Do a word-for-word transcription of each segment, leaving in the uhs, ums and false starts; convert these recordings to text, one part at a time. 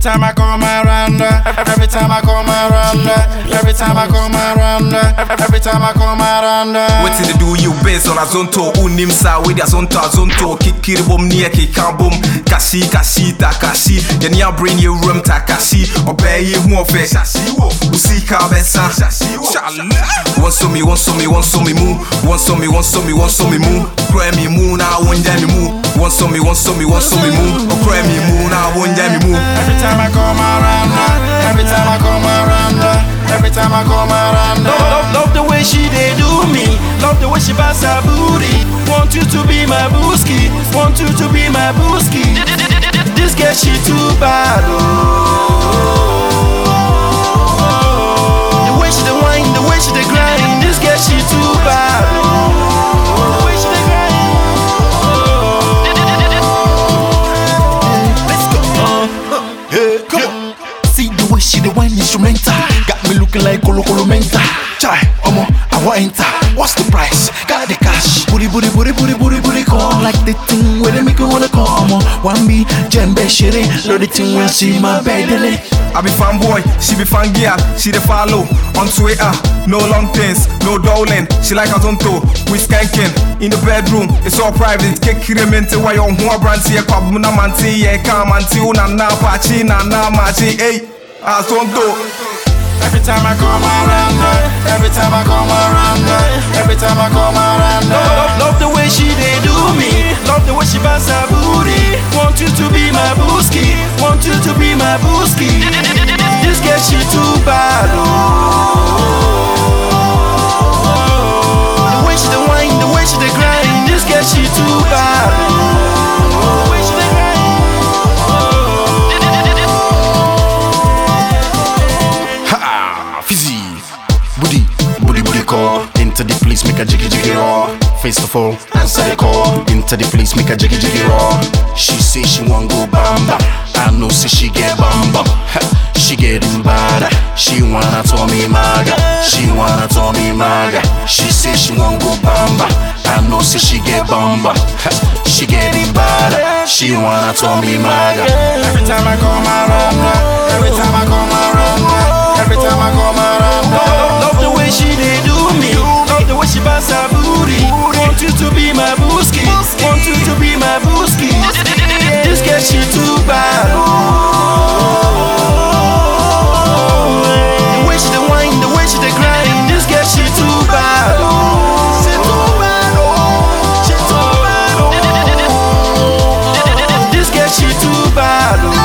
time I come around, every time I come around, every time I come around, every time I come around. What did they do you based on Azonto? Unim sa with Azonto Azonto. Kikiri bom near Kikambum. Kashi Kashi Takashi. Then ya bring your room Takashi. Obey you more face. Usika Bessa. One so me, one so me, one so me move. One so me, one so me, one so me move. Cry me moon, I won't let me move. One so me, one so me, one so me move. Cry me moon, I won't let me move. Every time I come around, every time I come around, every time I come around. Love, love, love the way she they do me. Love the way she bounce her booty. Want you to be my booski. Want you to be my booski. This girl she too bad. Oh. The way she the wine, the way she the grind. This girl she too bad. Oh. The way she the grind. Let's go. Uh, hey, come on. See the way she the wine instrumental. Got me looking like Colo Colo Menta. Chai, omo, I want enter. What's the price? Got the cash. Booty, booty, booty, booty, booty, booty, call. Like the thing where they make you wanna call. Omo, one be Jembe Shere. Love the thing when she my bed. I be fanboy, she be fan girl, she the follow on Twitter. No long things, no dowling. She like Azonto, we skanking in the bedroom. It's all private. Get kiremente why on who brandy a kabuna manti ye come until na na pachi na na machi hey Azonto. Every time I come around, every time I come around, every time I come around. Love, love, love the way she they do me. Love the way she bounce her booty. Want you to be my booski. Want you to be my booski. This girl she too bad. Oh. The way she the wine, the way she the grind. This girl she too bad. Oh. The way she the grind. Fizzy, booty, booty, booty call. Into the police, make a jiggy jiggy raw. Face to fall, answer the call. Into the police, make a jiggy jiggy raw. She say she want go bamba. I know say she get bamba. She getting bad. She wanna tell me maga. She wanna tell me maga. She say she want go bamba. I know say she get bamba. She getting bad. She wanna tell me maga. Every time I come around, every time I come around. Every time I come around, love, love the way she they do me. Love the way she bounce her booty. Want you to be my booski. Want you to be my booski. This girl she too bad. Oh. The way she the wine, the way she the grind. This girl she too bad. Oh. She too bad. Oh. She too bad. Oh. This girl she too bad. Oh.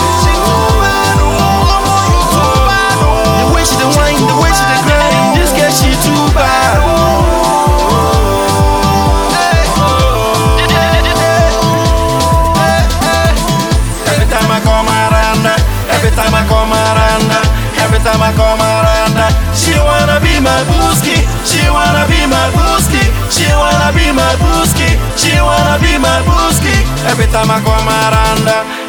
Every time I come around, every time I come around, she wanna be my booski, she wanna be my booski, she wanna be my booski, she wanna be my booski. Every time I come around.